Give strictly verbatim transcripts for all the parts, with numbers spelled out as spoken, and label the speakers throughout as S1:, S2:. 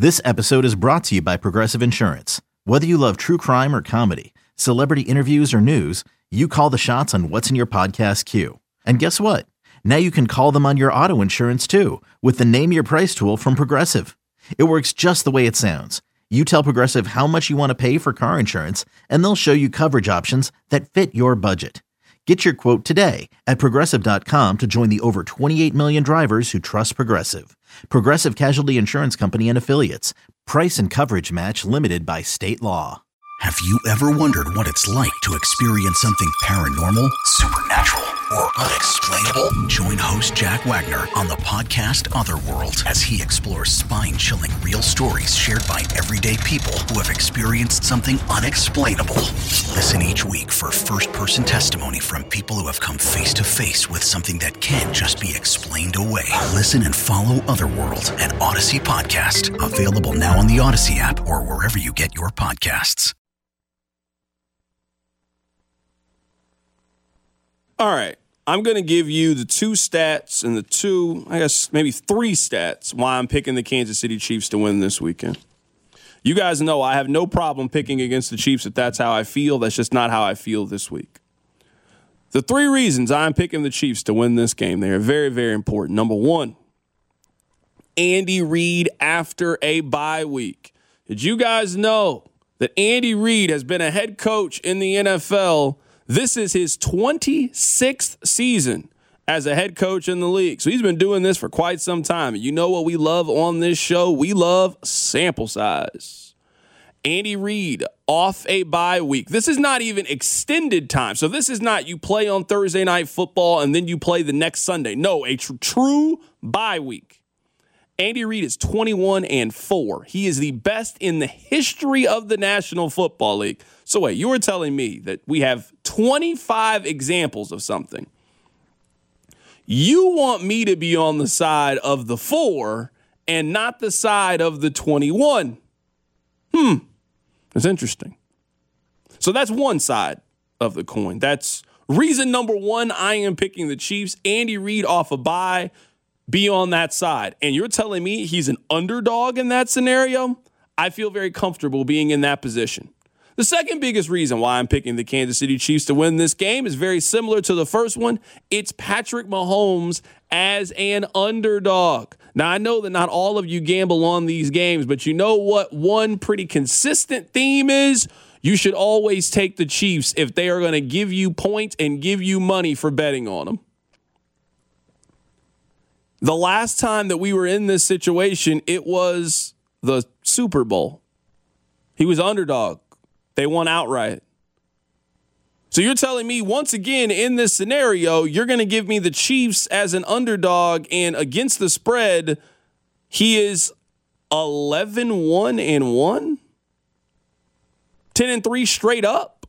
S1: This episode is brought to you by Progressive Insurance. Whether you love true crime or comedy, celebrity interviews or news, you call the shots on what's in your podcast queue. And guess what? Now you can call them on your auto insurance too with the Name Your Price tool from Progressive. It works just the way it sounds. You tell Progressive how much you want to pay for car insurance, and they'll show you coverage options that fit your budget. Get your quote today at Progressive dot com to join the over twenty-eight million drivers who trust Progressive. Progressive Casualty Insurance Company and Affiliates. Price and coverage match limited by state law.
S2: Have you ever wondered what it's like to experience something paranormal, supernatural, or unexplainable? Join host Jack Wagner on the podcast Otherworld as he explores spine-chilling real stories shared by everyday people who have experienced something unexplainable. Listen each week for first-person testimony from people who have come face-to-face with something that can't just be explained away. Listen and follow Otherworld, an Odyssey podcast, available now on the Odyssey app or wherever you get your podcasts.
S3: All right, I'm going to give you the two stats and the two, I guess maybe three stats why I'm picking the Kansas City Chiefs to win this weekend. You guys know I have no problem picking against the Chiefs if that's how I feel. That's just not how I feel this week. The three reasons I'm picking the Chiefs to win this game, they are very, very important. Number one, Andy Reid after a bye week. Did you guys know that Andy Reid has been a head coach in the N F L? This is his twenty-sixth season as a head coach in the league. So he's been doing this for quite some time. And you know what we love on this show? We love sample size. Andy Reid off a bye week. This is not even extended time. So this is not you play on Thursday Night Football and then you play the next Sunday. No, a tr- true bye week. Andy Reid is twenty-one and four. He is the best in the history of the National Football League. So wait, you were telling me that we have twenty-five examples of something. You want me to be on the side of the four and not the side of the twenty-one. Hmm. That's interesting. So that's one side of the coin. That's reason number one. I am picking the Chiefs. Andy Reid off a bye. Be on that side. And you're telling me he's an underdog in that scenario? I feel very comfortable being in that position. The second biggest reason why I'm picking the Kansas City Chiefs to win this game is very similar to the first one. It's Patrick Mahomes as an underdog. Now, I know that not all of you gamble on these games, but you know what one pretty consistent theme is? You should always take the Chiefs if they are going to give you points and give you money for betting on them. The last time that we were in this situation, it was the Super Bowl. He was underdog. They won outright. So you're telling me once again in this scenario, you're going to give me the Chiefs as an underdog, and against the spread, he is eleven one and one? ten and three straight up?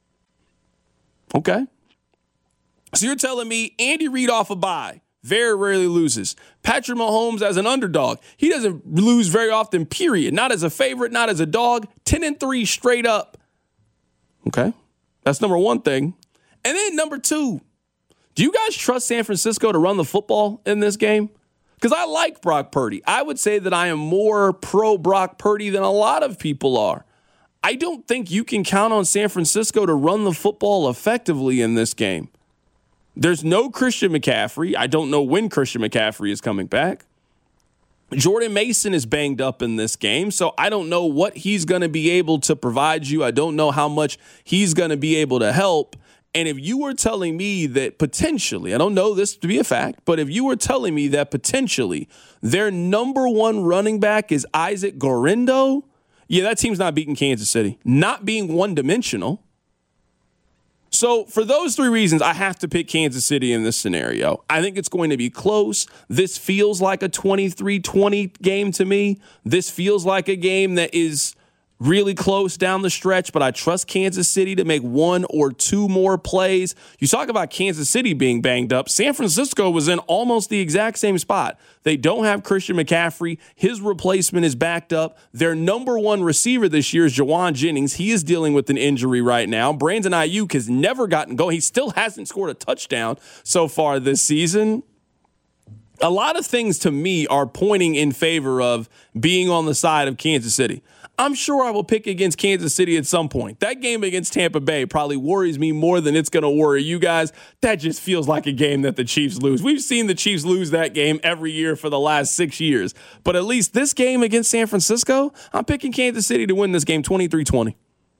S3: Okay. So you're telling me Andy Reid off a bye. Very rarely loses. Patrick Mahomes as an underdog. He doesn't lose very often, period. Not as a favorite, not as a dog. ten and three straight up. Okay. That's number one thing. And then number two, do you guys trust San Francisco to run the football in this game? Because I like Brock Purdy. I would say that I am more pro Brock Purdy than a lot of people are. I don't think you can count on San Francisco to run the football effectively in this game. There's no Christian McCaffrey. I don't know when Christian McCaffrey is coming back. Jordan Mason is banged up in this game, so I don't know what he's going to be able to provide you. I don't know how much he's going to be able to help. And if you were telling me that potentially, I don't know this to be a fact, but if you were telling me that potentially their number one running back is Isaac Guerendo, yeah, that team's not beating Kansas City. Not being one-dimensional. So for those three reasons, I have to pick Kansas City in this scenario. I think it's going to be close. This feels like a twenty-three twenty game to me. This feels like a game that is really close down the stretch, but I trust Kansas City to make one or two more plays. You talk about Kansas City being banged up. San Francisco was in almost the exact same spot. They don't have Christian McCaffrey. His replacement is backed up. Their number one receiver this year is Jawan Jennings. He is dealing with an injury right now. Brandon Ayuk has never gotten going. He still hasn't scored a touchdown so far this season. A lot of things to me are pointing in favor of being on the side of Kansas City. I'm sure I will pick against Kansas City at some point. That game against Tampa Bay probably worries me more than it's going to worry you guys. That just feels like a game that the Chiefs lose. We've seen the Chiefs lose that game every year for the last six years. But at least this game against San Francisco, I'm picking Kansas City to win this game twenty-three twenty.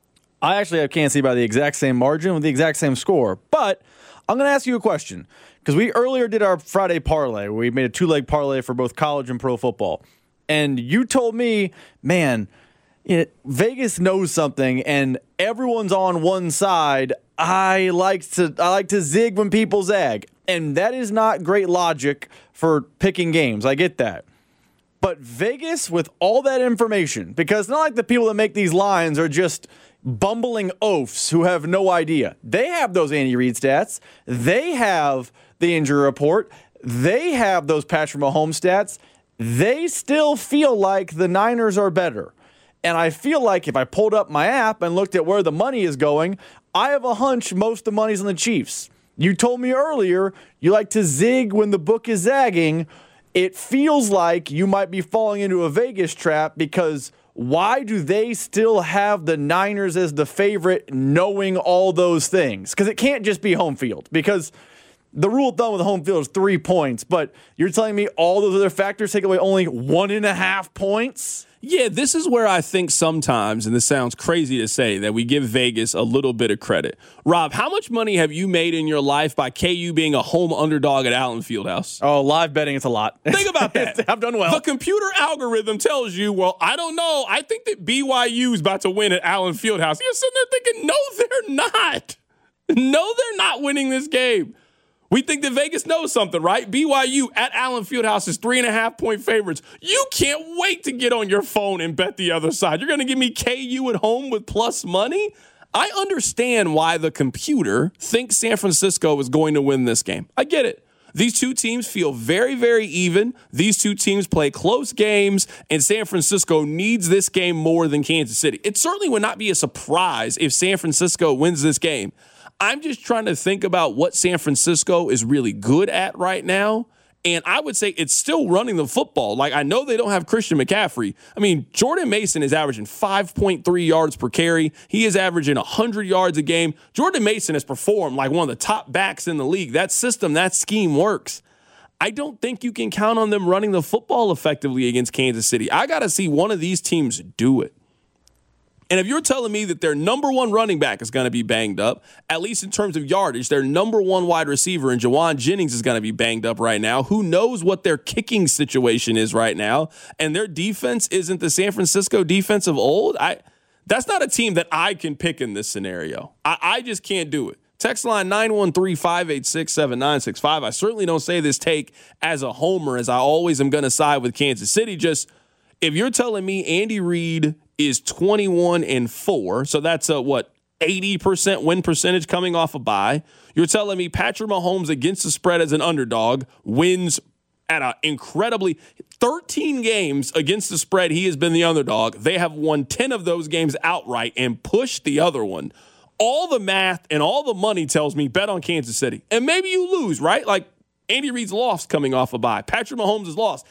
S4: I actually have Kansas City by the exact same margin with the exact same score. But I'm going to ask you a question because we earlier did our Friday parlay where we made a two-leg parlay for both college and pro football. And you told me, man, It, Vegas knows something, and everyone's on one side. I like to I like to zig when people zag, and that is not great logic for picking games. I get that, but Vegas with all that information, because it's not like the people that make these lines are just bumbling oafs who have no idea. They have those Andy Reid stats. They have the injury report. They have those Patrick Mahomes stats. They still feel like the Niners are better. And I feel like if I pulled up my app and looked at where the money is going, I have a hunch most of the money's on the Chiefs. You told me earlier you like to zig when the book is zagging. It feels like you might be falling into a Vegas trap because why do they still have the Niners as the favorite knowing all those things? Because it can't just be home field because the rule of thumb with home field is three points, but you're telling me all those other factors take away only one and a half points?
S3: Yeah, this is where I think sometimes, and this sounds crazy to say, that we give Vegas a little bit of credit. Rob, how much money have you made in your life by K U being a home underdog at Allen Fieldhouse?
S4: Oh, live betting, it's a lot.
S3: Think about that.
S4: I've done well.
S3: The computer algorithm tells you, well, I don't know. I think that B Y U is about to win at Allen Fieldhouse. You're sitting there thinking, no, they're not. No, they're not winning this game. We think that Vegas knows something, right? B Y U at Allen Fieldhouse is three and a half point favorites. You can't wait to get on your phone and bet the other side. You're going to give me K U at home with plus money? I understand why the computer thinks San Francisco is going to win this game. I get it. These two teams feel very, very even. These two teams play close games, and San Francisco needs this game more than Kansas City. It certainly would not be a surprise if San Francisco wins this game. I'm just trying to think about what San Francisco is really good at right now. And I would say it's still running the football. Like, I know they don't have Christian McCaffrey. I mean, Jordan Mason is averaging five point three yards per carry. He is averaging one hundred yards a game. Jordan Mason has performed like one of the top backs in the league. That system, that scheme works. I don't think you can count on them running the football effectively against Kansas City. I got to see one of these teams do it. And if you're telling me that their number one running back is going to be banged up, at least in terms of yardage, their number one wide receiver in Jawan Jennings is going to be banged up right now. Who knows what their kicking situation is right now? And their defense isn't the San Francisco defense of old. I that's not a team that I can pick in this scenario. I, I just can't do it. Text line nine one three, five eight six, seven nine six five. I certainly don't say this take as a homer, as I always am going to side with Kansas City. Just if you're telling me Andy Reid is twenty-one and four, so that's a, what, eighty percent win percentage coming off a bye. You're telling me Patrick Mahomes against the spread as an underdog wins at an incredibly thirteen games against the spread. He has been the underdog. They have won ten of those games outright and pushed the other one. All the math and all the money tells me bet on Kansas City. And maybe you lose, right? Like Andy Reid's lost coming off a bye. Patrick Mahomes has lost.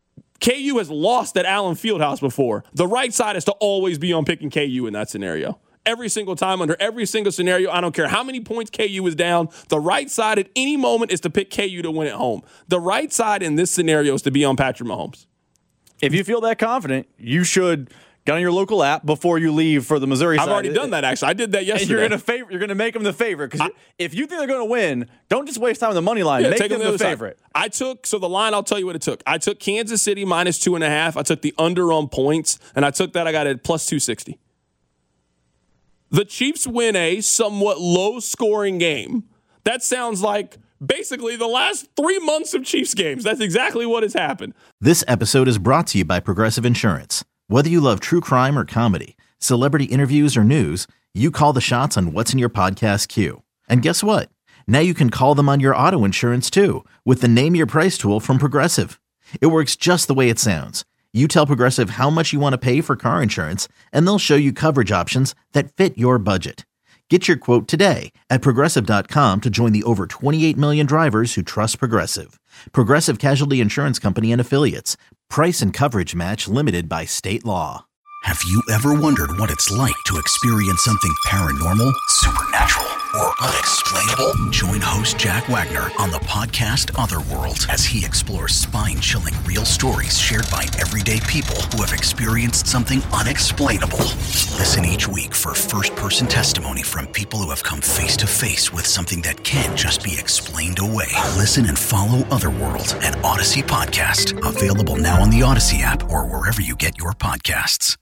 S3: K U has lost at Allen Fieldhouse before. The right side is to always be on picking K U in that scenario. Every single time, under every single scenario, I don't care how many points K U is down, the right side at any moment is to pick K U to win at home. The right side in this scenario is to be on Patrick Mahomes.
S4: If you feel that confident, you should get on your local app before you leave for the Missouri
S3: I've
S4: side.
S3: I've already done that, actually. I did that yesterday.
S4: And you're going to favor, you're going to make them the favorite. Because if you think they're going to win, don't just waste time on the money line.
S3: Yeah,
S4: make
S3: take
S4: them
S3: them
S4: the,
S3: the
S4: favorite.
S3: Side. I took, so the line, I'll tell you what it took. I took Kansas City minus two and a half. I took the under on points, and I took that. I got it plus two sixty. The Chiefs win a somewhat low-scoring game. That sounds like basically the last three months of Chiefs games. That's exactly what has happened.
S1: This episode is brought to you by Progressive Insurance. Whether you love true crime or comedy, celebrity interviews or news, you call the shots on what's in your podcast queue. And guess what? Now you can call them on your auto insurance too with the Name Your Price tool from Progressive. It works just the way it sounds. You tell Progressive how much you want to pay for car insurance, and they'll show you coverage options that fit your budget. Get your quote today at Progressive dot com to join the over twenty-eight million drivers who trust Progressive. Progressive Casualty Insurance Company and Affiliates. Price and coverage match limited by state law.
S2: Have you ever wondered what it's like to experience something paranormal, supernatural, or unexplainable? Join host Jack Wagner on the podcast Otherworld as he explores spine-chilling real stories shared by everyday people who have experienced something unexplainable. Listen each week for first-person testimony from people who have come face-to-face with something that can't just be explained away. Listen and follow Otherworld, an Odyssey podcast, available now on the Odyssey app or wherever you get your podcasts.